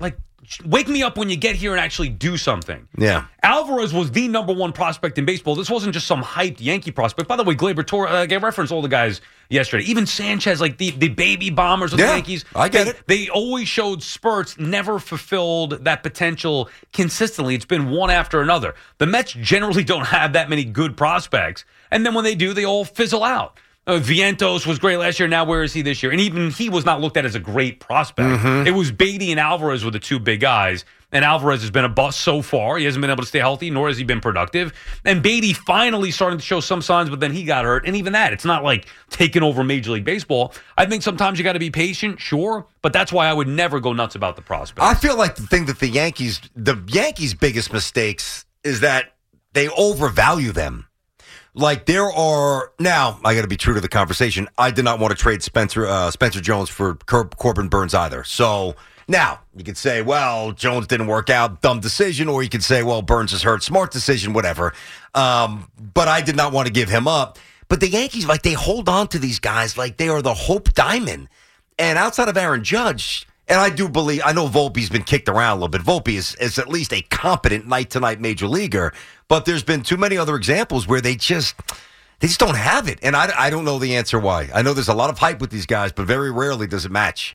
wake me up when you get here and actually do something. Yeah. Alvarez was the number one prospect in baseball. This wasn't just some hyped Yankee prospect. By the way, Gleyber Torres, I referenced all the guys yesterday. Even Sanchez, like the baby bombers of the Yankees. I get it. They always showed spurts, never fulfilled that potential consistently. It's been one after another. The Mets generally don't have that many good prospects. And then when they do, they all fizzle out. Vientos was great last year. Now where is he this year? And even he was not looked at as a great prospect. It was Beatty and Alvarez were the two big guys. And Alvarez has been a bust so far. He hasn't been able to stay healthy, nor has he been productive. And Beatty finally starting to show some signs, but then he got hurt. And even that, it's not like taking over Major League Baseball. I think sometimes you got to be patient, sure, but that's why I would never go nuts about the prospect. I feel like the thing that the Yankees' biggest mistakes is that they overvalue them. Like there are now, I got to be true to the conversation. I did not want to trade Spencer Jones for Corbin Burns either. So now you could say, well, Jones didn't work out, dumb decision, or you could say, well, Burns is hurt, smart decision, whatever. But I did not want to give him up. But the Yankees, like they hold on to these guys like they are the Hope Diamond. And outside of Aaron Judge, and I do believe, I know Volpe's been kicked around a little bit. Volpe is at least a competent night-to-night major leaguer. But there's been too many other examples where they just don't have it. And I don't know the answer why. I know there's a lot of hype with these guys, but very rarely does it match.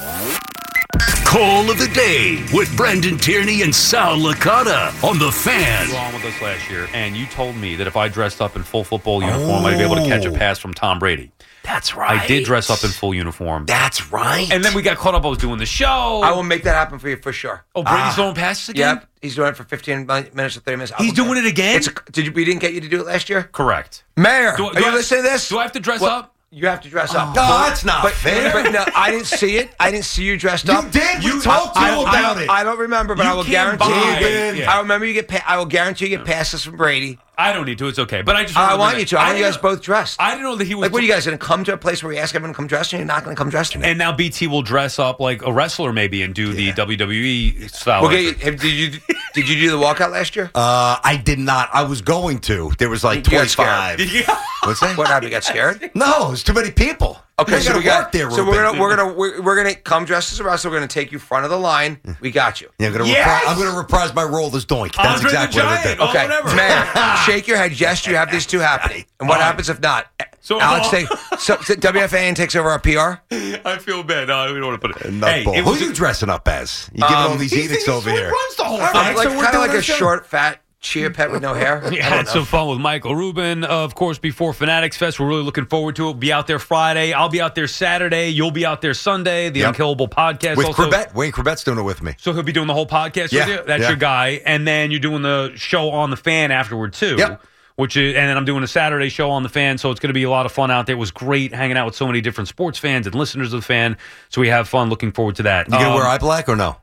Call of the Day with Brendan Tierney and Sal Licata on The Fan. You were on with us last year, and you told me that if I dressed up in full football uniform, I'd be able to catch a pass from Tom Brady. That's right. I did dress up in full uniform. That's right. And then we got caught up. I was doing the show. I will make that happen for you for sure. Oh, Brady's throwing passes again? Yep. He's doing it for 15 minutes or 30 minutes. He's doing it again? We didn't get you to do it last year? Correct. Mayor, are you listening to this? Do I have to dress up? You have to dress up. No, that's not fair. But no, I didn't see it. I didn't see you dressed up. You did. We talked to you about it. I don't remember, but I will guarantee you. I remember you get. I will guarantee you get passes from Brady. I don't need to. It's okay. But I want you to. I want you guys both dressed. I didn't know that he was. Like, what are you guys going to come to a place where we ask everyone to come dressed and you're not going to come dressed? And now BT will dress up like a wrestler maybe and do the WWE style. Okay, did you do the walkout last year? I did not. I was going to. There was like 25. What's that? What happened? You got scared? No, it's too many people. Okay, so we got there. So we're gonna come dressed as a wrestler. We're gonna take you front of the line. We got you. Yeah, I'm gonna reprise my role as Doink. That's exactly what I did. Okay, man, shake your head. Yes, you have these two happening. And what happens if not? So Alex WFAN takes over our PR. I feel bad. No, we don't want to put it. Who are you dressing up as? You giving all these edicts over here? Runs the whole thing. Kind of like a short, fat chia pet with no hair. We had some fun with Michael Rubin, of course, before Fanatics Fest. We're really looking forward to it. We'll be out there Friday. I'll be out there Saturday. You'll be out there Sunday. The Unkillable podcast. With Corbett. Wayne Corbett's doing it with me. So he'll be doing the whole podcast with you? That's your guy. And then you're doing the show on The Fan afterward, too. Yep. And then I'm doing a Saturday show on The Fan, so it's going to be a lot of fun out there. It was great hanging out with so many different sports fans and listeners of The Fan. So we have fun. Looking forward to that. You going to wear eye black or no?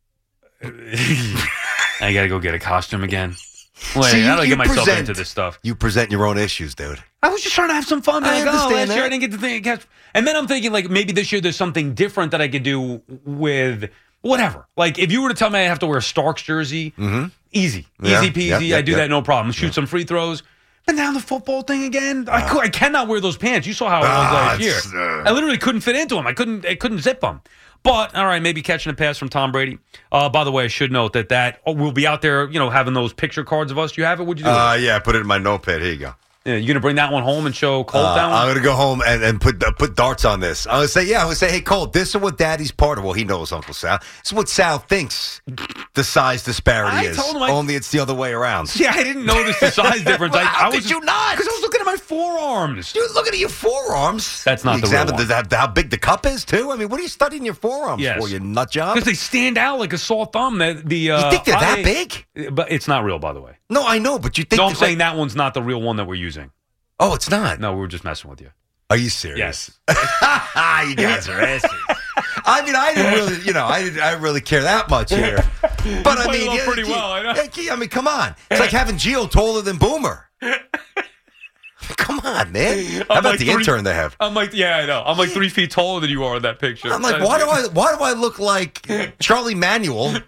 I got to go get a costume again. Wait, how do I get myself into this stuff? You present your own issues, dude. I was just trying to have some fun. I understand last year I didn't get to think. And then I'm thinking, like, maybe this year there's something different that I could do with whatever. Like, if you were to tell me I have to wear a Starks jersey, easy peasy. I do that, no problem. Shoot some free throws. But now the football thing again. I cannot wear those pants. You saw how it was last year. I literally couldn't fit into them. I couldn't zip them. But, all right, maybe catching a pass from Tom Brady. By the way, I should note that we'll be out there, having those picture cards of us. Do you have it? What'd you do? Yeah, I put it in my notepad. Here you go. Yeah, you going to bring that one home and show Colt that one? I'm going to go home and put darts on this. I'm going to say, hey, Colt, this is what Daddy's part of. Well, he knows Uncle Sal. This is what Sal thinks the size disparity is. Told him only it's the other way around. Yeah, I didn't notice the size difference. How did you not? Because I was looking at my forearms. Dude, looking at your forearms. That's not the real one. How big the cup is, too? I mean, what are you studying your forearms for, you nut job? Because they stand out like a sore thumb. You think they're that big? But it's not real, by the way. No, I know, but you think... No, I'm saying that one's not the real one that we're using. Oh, it's not? No, we were just messing with you. Are you serious? Yes. You guys are assy. I mean, I didn't really, I didn't really care that much here. But I mean, pretty well. I mean, come on. It's like having Gio taller than Boomer. Come on, man. How about the intern they have? I'm like, yeah, I know. I'm like 3 feet taller than you are in that picture. I'm like, why do I look like Charlie Manuel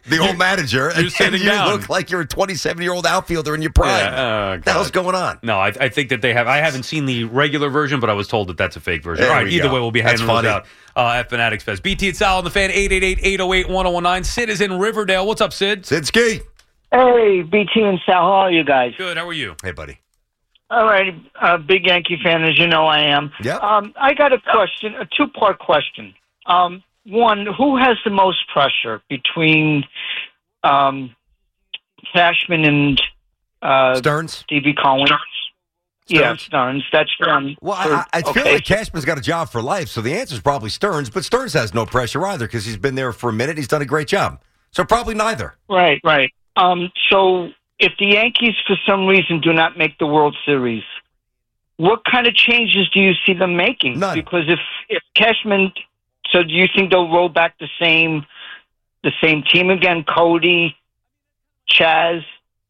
the old manager, You're sitting down. look like you're a 27-year-old outfielder in your prime. Yeah, what the hell's going on? No, I think that they have. I haven't seen the regular version, but I was told that that's a fake version. There All right, we either go. way, we'll be That's handing those funny. out at Fanatics Fest. BT and Sal on the Fan, 888-808-1019. Sid is in Riverdale. What's up, Sid? Sidski. Hey, BT and Sal, how are you guys? Good, how are you? Hey, buddy. All right, big Yankee fan, as you know I am. Yep. I got a question, a two-part question. One, who has the most pressure between Cashman and Stearns? Stevie Cohen? Yeah, Stearns. That's Well, I feel like Cashman's got a job for life, so the answer is probably Stearns, but Stearns has no pressure either because he's been there for a minute. He's done a great job. So probably neither. Right. So if the Yankees, for some reason, do not make the World Series, what kind of changes do you see them making? None. Because if Cashman, so do you think they'll roll back the same team again? Cody, Chaz,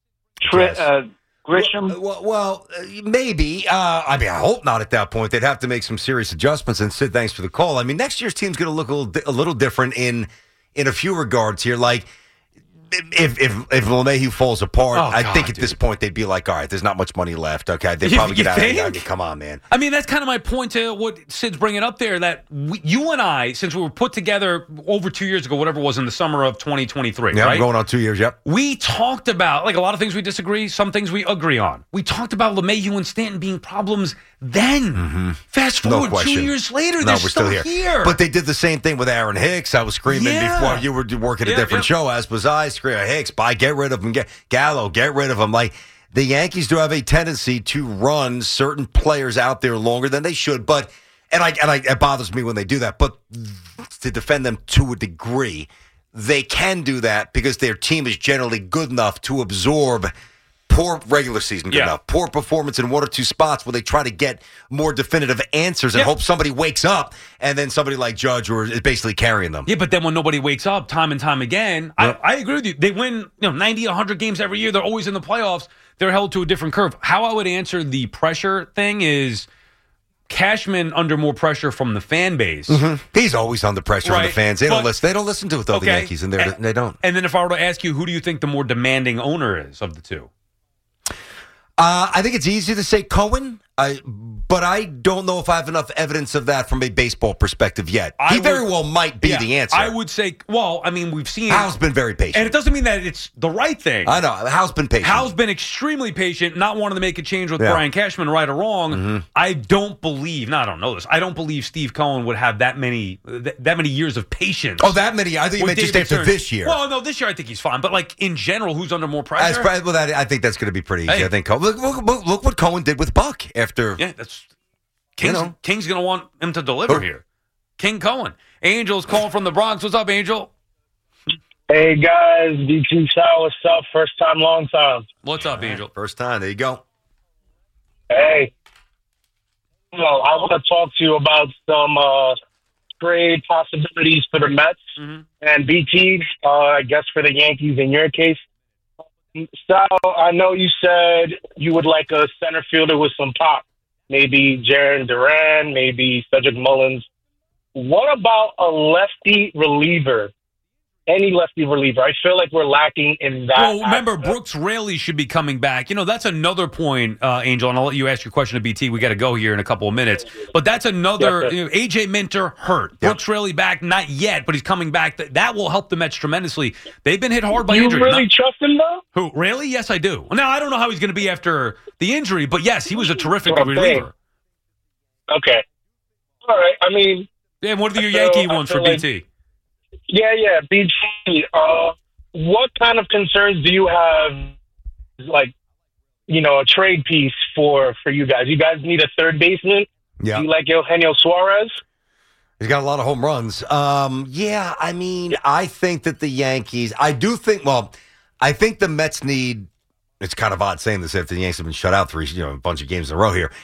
Grisham? Well, maybe. I hope not at that point. They'd have to make some serious adjustments. And Sid, thanks for the call. I mean, next year's team's going to look a little different in a few regards here. Like, if LeMahieu falls apart, I think at this point they'd be like, all right, there's not much money left. Okay, they probably get out of here. I mean, come on, man. I mean, that's kind of my point to what Sid's bringing up there, that you and I, since we were put together over 2 years ago, whatever it was, in the summer of 2023, Yeah, right? I'm going on 2 years, yep. We talked about, like, a lot of things we disagree, some things we agree on. We talked about LeMahieu and Stanton being problems then. Fast forward 2 years later, they're we're still here. But they did the same thing with Aaron Hicks. I was screaming before you were working a different show, as was I. Screaming, Hicks, get rid of him. Gallo, get rid of him. Like, the Yankees do have a tendency to run certain players out there longer than they should. But it bothers me when they do that. But to defend them to a degree, they can do that because their team is generally good enough to absorb poor regular season good enough, poor performance in one or two spots where they try to get more definitive answers and hope somebody wakes up, and then somebody like Judge is basically carrying them. Yeah, but then when nobody wakes up time and time again, I agree with you. They win 90, 100 games every year. They're always in the playoffs. They're held to a different curve. How I would answer the pressure thing is Cashman under more pressure from the fan base. He's always under pressure from the fans. They don't listen. They don't listen to it, though, the Yankees, and they don't. And then if I were to ask you, who do you think the more demanding owner is of the two? I think it's easy to say Cohen, but I don't know if I have enough evidence of that from a baseball perspective yet. He very well might be the answer. I would say, well, I mean, we've seen... Hal's been very patient. And it doesn't mean that it's the right thing. I know. Hal's been patient. Hal's been extremely patient, not wanting to make a change with Brian Cashman, right or wrong. I don't believe, I don't know this, I don't believe Steve Cohen would have that many years of patience. Oh, that many? I think you meant just after this year. Well, no, this year I think he's fine. But, like, in general, who's under more pressure? I think that's going to be pretty easy. I think Cohen... Look what Cohen did with Buck after... Yeah, that's... King's going to want him to deliver here. King Cohen. Angel's calling from the Bronx. What's up, Angel? Hey, guys. BT Sal, what's up? First time, long time. What's up, Angel? First time. There you go. Hey. Well, I want to talk to you about some trade possibilities for the Mets and BT, I guess for the Yankees in your case. Sal, I know you said you would like a center fielder with some pop. Maybe Jarren Duran, maybe Cedric Mullins. What about a lefty reliever? Any lefty reliever? I feel like we're lacking in that. Well, remember, Brooks Raley should be coming back. That's another point, Angel, and I'll let you ask your question to BT. We got to go here in a couple of minutes. But that's another, A.J. Minter hurt. Brooks Raley back, not yet, but he's coming back. That will help the Mets tremendously. They've been hit hard by injury. You really trust him, though? Who, Raley? Yes, I do. Now, I don't know how he's going to be after the injury, but yes, he was a terrific reliever. Okay. All right. I mean... Yeah, and what are your Yankee ones for BT? Yeah, BT. What kind of concerns do you have, like, a trade piece for you guys? You guys need a third baseman? Yeah. Do you like Eugenio Suarez? He's got a lot of home runs. I mean, I think that the Yankees, I think the Mets need, it's kind of odd saying this after the Yankees have been shut out a bunch of games in a row here.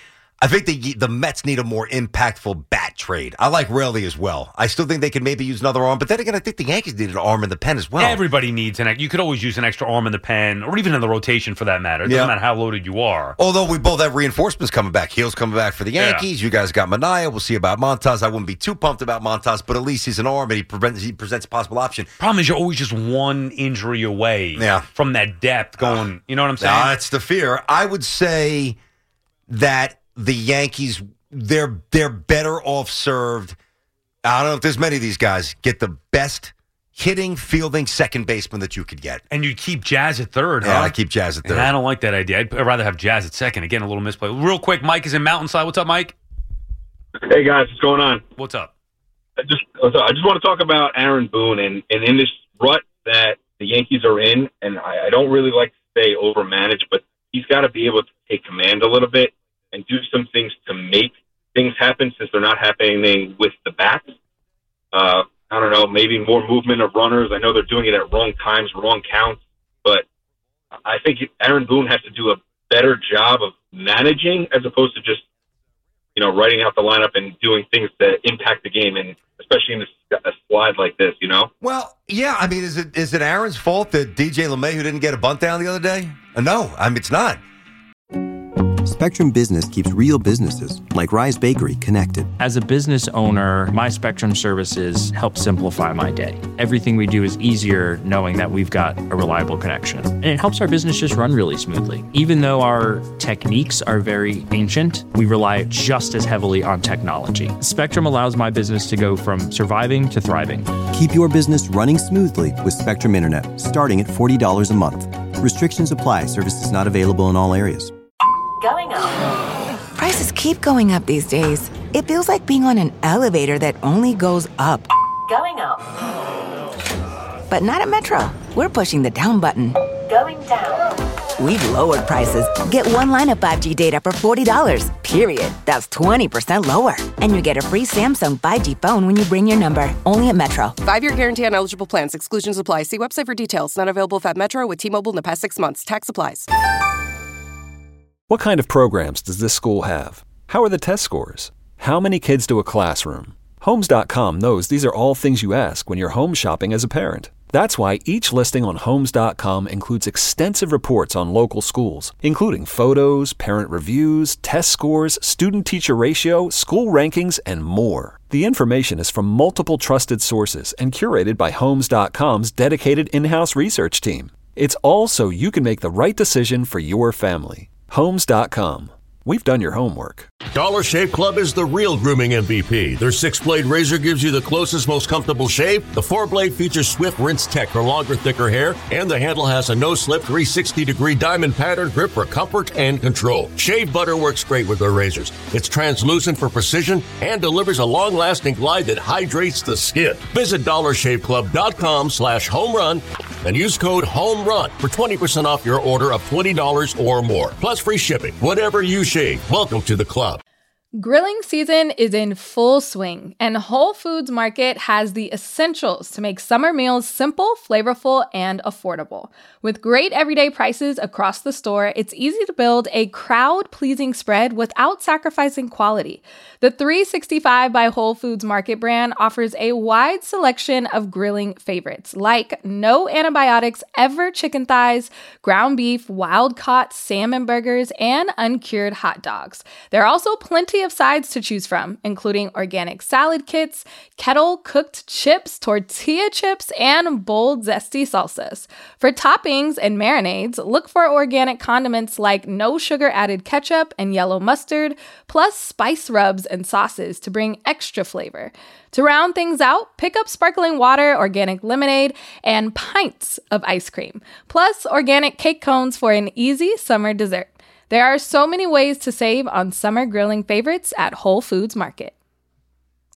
I think the Mets need a more impactful bat trade. I like Raley as well. I still think they could maybe use another arm, but then again, I think the Yankees need an arm in the pen as well. Everybody needs you could always use an extra arm in the pen, or even in the rotation for that matter. It doesn't matter how loaded you are. Although we both have reinforcements coming back. Hill's coming back for the Yankees. You guys got Manaea. We'll see about Montas. I wouldn't be too pumped about Montas, but at least he's an arm and he presents a possible option. Problem is, you're always just one injury away from that depth going. You know what I'm saying? That's the fear. I would say that the Yankees, they're better off served. I don't know if there's many of these guys. Get the best hitting, fielding second baseman that you could get. And you'd keep Jazz at third, Yeah, I keep Jazz at third. I don't like that idea. I'd rather have Jazz at second. Again, a little misplay. Real quick, Mike is in Mountainside. What's up, Mike? Hey, guys. What's going on? What's up? I just want to talk about Aaron Boone and in this rut that the Yankees are in, and I don't really like to say overmanaged, but he's got to be able to take command a little bit and do some things to make things happen since they're not happening with the bats. I don't know, maybe more movement of runners. I know they're doing it at wrong times, wrong counts, but I think Aaron Boone has to do a better job of managing as opposed to just, writing out the lineup and doing things that impact the game, and especially in a slide like this, Well, yeah, I mean, is it Aaron's fault that DJ LeMahieu didn't get a bunt down the other day? No, I mean, it's not. Spectrum Business keeps real businesses, like Rise Bakery, connected. As a business owner, my Spectrum services help simplify my day. Everything we do is easier knowing that we've got a reliable connection. And it helps our business just run really smoothly. Even though our techniques are very ancient, we rely just as heavily on technology. Spectrum allows my business to go from surviving to thriving. Keep your business running smoothly with Spectrum Internet, starting at $40 a month. Restrictions apply. Services not available in all areas. Going up. Prices keep going up these days. It feels like being on an elevator that only goes up. Going up. But not at Metro. We're pushing the down button. Going down. We've lowered prices. Get one line of 5G data for $40, period. That's 20% lower. And you get a free Samsung 5G phone when you bring your number. Only at Metro. 5-year guarantee on eligible plans. Exclusions apply. See website for details. Not available at Metro with T-Mobile in the past 6 months. Tax applies. What kind of programs does this school have? How are the test scores? How many kids to a classroom? Homes.com knows these are all things you ask when you're home shopping as a parent. That's why each listing on Homes.com includes extensive reports on local schools, including photos, parent reviews, test scores, student-teacher ratio, school rankings, and more. The information is from multiple trusted sources and curated by Homes.com's dedicated in-house research team. It's all so you can make the right decision for your family. Homes.com. We've done your homework. Dollar Shave Club is the real grooming MVP. Their 6-blade razor gives you the closest, most comfortable shave. The 4-blade features swift rinse tech for longer, thicker hair. And the handle has a no-slip 360-degree diamond pattern grip for comfort and control. Shave butter works great with their razors. It's translucent for precision and delivers a long-lasting glide that hydrates the skin. Visit DollarShaveClub.com/homerun and use code HOMERUN for 20% off your order of $20 or more. Plus free shipping. Whatever you shave. Welcome to the club. Grilling season is in full swing, and Whole Foods Market has the essentials to make summer meals simple, flavorful, and affordable. With great everyday prices across the store, it's easy to build a crowd-pleasing spread without sacrificing quality. The 365 by Whole Foods Market brand offers a wide selection of grilling favorites, like no antibiotics ever chicken thighs, ground beef, wild-caught salmon burgers, and uncured hot dogs. There are also plenty of sides to choose from, including organic salad kits, kettle-cooked chips, tortilla chips, and bold, zesty salsas. For toppings and marinades, look for organic condiments like no sugar-added ketchup and yellow mustard, plus spice rubs and sauces to bring extra flavor. To round things out, pick up sparkling water, organic lemonade, and pints of ice cream, plus organic cake cones for an easy summer dessert. There are so many ways to save on summer grilling favorites at Whole Foods Market.